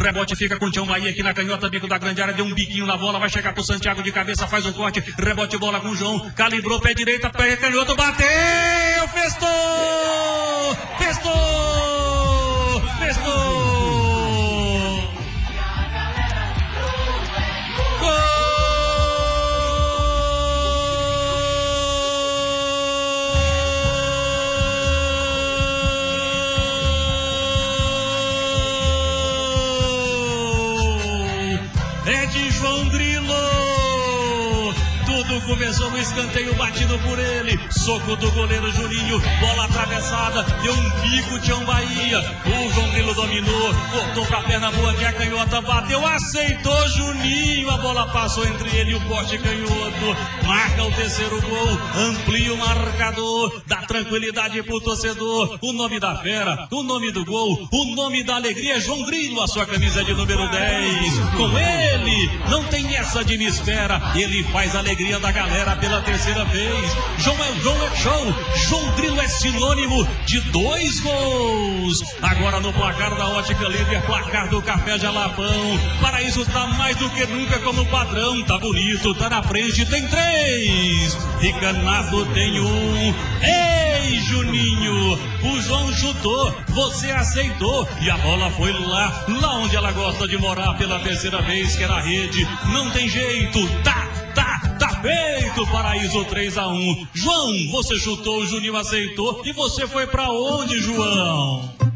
rebote fica com o Tião Bahia aqui na canhota, bico da grande área, deu um biquinho na bola, vai chegar pro Santiago de cabeça, faz um corte, rebote bola com o João, calibrou pé direita, pé canhoto, bateu, festou, festou, festou. É de João Grilo. Tudo começou no escanteio batido por ele. Soco do goleiro Juninho. Bola atravessada. Deu um bico Tião Bahia. O João Grilo dominou. Cortou pra perna boa que a canhota bateu. Aceitou Juninho. A bola passou entre ele e o poste canhoto. Marca o terceiro gol. Amplia o marcador. Dá tranquilidade pro torcedor. O nome da fera. O nome do gol. O nome da alegria é João Grilo. A sua camisa de número 10. Com ele. Não tem essa de me espera. Ele faz a alegria da galera pela terceira vez. João é show. João Grilo é sinônimo de 2 gols. Agora no placar da Ótica Líder, placar do Café Jalapão. Paraíso tá mais do que nunca como padrão. Tá bonito, tá na frente, tem 3. Ricanado tem 1. Ei, Juninho, o João chutou, você aceitou e a bola foi lá onde ela gosta de morar pela terceira vez, que era a rede. Não tem jeito, tá feito. Paraíso 3-1. João, você chutou, o Juninho aceitou. E você foi pra onde, João?